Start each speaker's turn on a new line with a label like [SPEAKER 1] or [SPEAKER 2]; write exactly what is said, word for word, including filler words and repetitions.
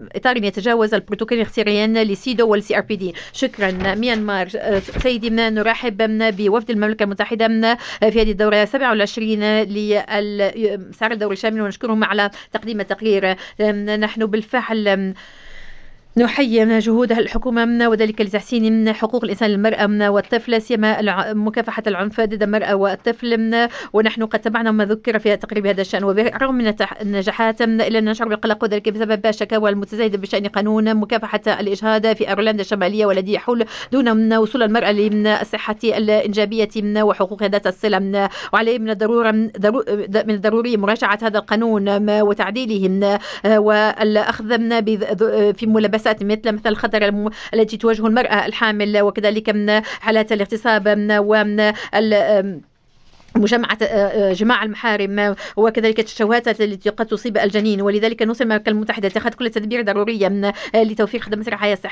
[SPEAKER 1] إطار يتجاوز البروتوكول السريان لسيدو والسي ار بي دي. شكرا. ميانمار. سيدي نرحب بوفد المملكة المتحدة في هذه الدورة السابعة والعشرين لسعر الدوري الشامل، ونشكرهم على تقديم التقرير. نحن بالفعل نحيي جهود الحكومة وذلك لتحسين حقوق الإنسان للمرأة والطفل، سيما مكافحة العنف ضد المرأة والطفل، ونحن قد تبعنا ما ذكر في تقريب هذا الشأن. وبرغم من النجاحات إلا أن نشعر بالقلق، وذلك بسبب الشكاوى المتزايدة بشأن قانون مكافحة الإجهاض في أيرلندا الشمالية، والذي يحول دون وصول المرأة للصحة الإنجابية وحقوق ذات الصلة. وعليه من الضرورة من الضروري مراجعة هذا القانون وتعديله والأخذ في ملابسات مثل مثل الخطر التي تواجه المرأة الحامل، وكذلك من حالات الاغتصاب ومجمعة جماع المحارم، وكذلك التشوهات التي قد تصيب الجنين. ولذلك نصر المملكة المتحدة اتخذت كل التدابير الضرورية لتوفير خدمات الرعاية الصحية